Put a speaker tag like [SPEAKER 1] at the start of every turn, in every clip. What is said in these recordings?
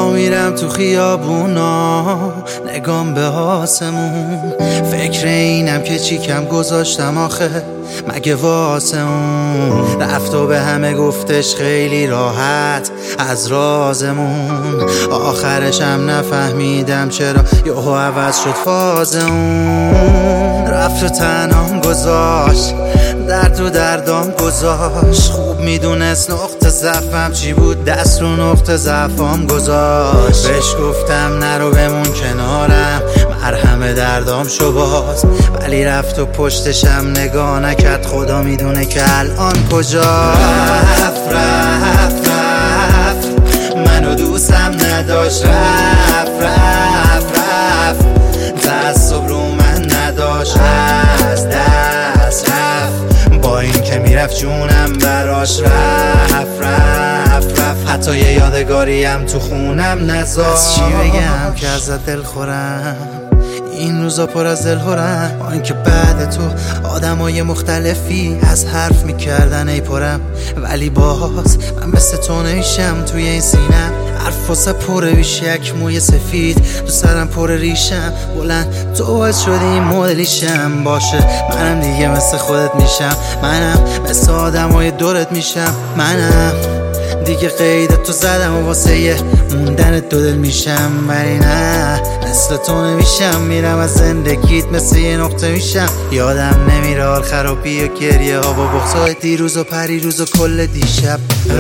[SPEAKER 1] راه میرم تو خیابونا، نگام به آسمون، فکر اینم که چی کم گذاشتم آخه مگه واسه اون. رفت و به همه گفتش خیلی راحت از رازمون، آخرشم نفهمیدم چرا یهو عوض شد فاز اون. رفت و تنهام گذاشت، درد و دردام گذاشت، خوب میدونست نقطه ضعفم چی بود، دست رو نقطه ضعفام گذاشت. بهش گفتم نرو بمون کنارم، مرهم دردام شو باز، ولی رفت و پشتشم نگاه نکرد، خدا میدونه که الان کجا. رفت رفت رفت منو دوستم نداشت، رفت رفت رفت تعصب رو من نداشت، از دست رفت با این که میرفت جونم براش، رفت رفت رفت حتی یه یادگاریم تو خونم نذاشت. از چی بگم که ازت دل خورم، این روزا پر از دلهورم، آن که بعد تو آدمای مختلفی از حرف میکردن ای پرم، ولی باز من مثل تو نمیشم. توی این سینم حرف واسه پره بیش یک موی سفید، تو سرم پر ریشم بلند، تو باعث شدی این مدلیشم باشه. منم دیگه مثل خودت میشم، منم مثل آدمای دورت میشم، منم دیگه قید تو زدم و واسه یه موندن دو دل میشم، ولی نه مثل تو نمیشم. میرم از زندگیت مثل یه نقطه میشم، یادم نمیره حال خرابی و گریه ها با بغضای دیروز و پریروز و کل دیشب.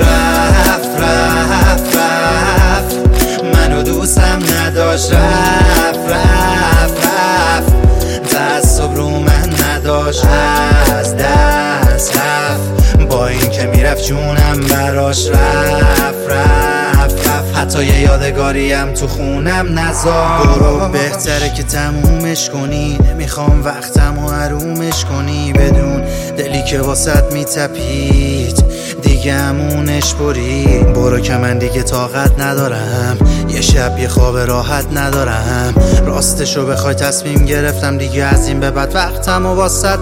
[SPEAKER 1] رفت رفت رفت منو دوستم نداشت، رفت رفت رفت تعصب رو من نداشت، از دست رفت با این که میرفت جونم براش، رفت رفت رفت حتی یه یادگاریم تو خونم نذاشت. برو بهتره که تمومش کنی، نمیخوام وقتمو حرومش کنی، بدون دلی که واسط میتپید دیگه همونش برید. برو که من دیگه طاقت ندارم، یه شب یه خواب راحت ندارم، راستشو بخوای تصمیم گرفتم دیگه از این به بعد وقتمو واسط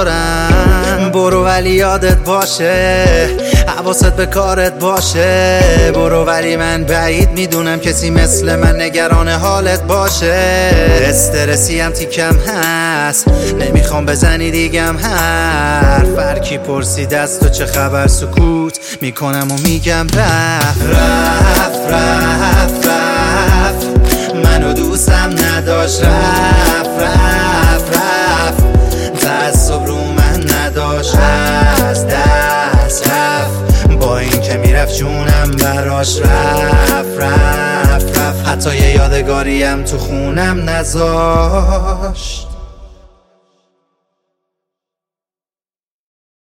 [SPEAKER 1] نذارم. برو ولی یادت باشه، حواست به کارت باشه، برو ولی من بعید میدونم کسی مثل من نگران حالت باشه. استرسی هم تیکم هست، نمیخوام بزنی دیگم حرف، هرکی پرسید از تو چه خبر سکوت میکنم و میگم رفت رفت رفت رفت منو دوستم نداشت، رفت رفت رفت تعصب رو من نداشت، از دست رفت با این که میرفت جونم براش، رفت رفت رفت حتی یه یادگاریم تو خونم نذاشت.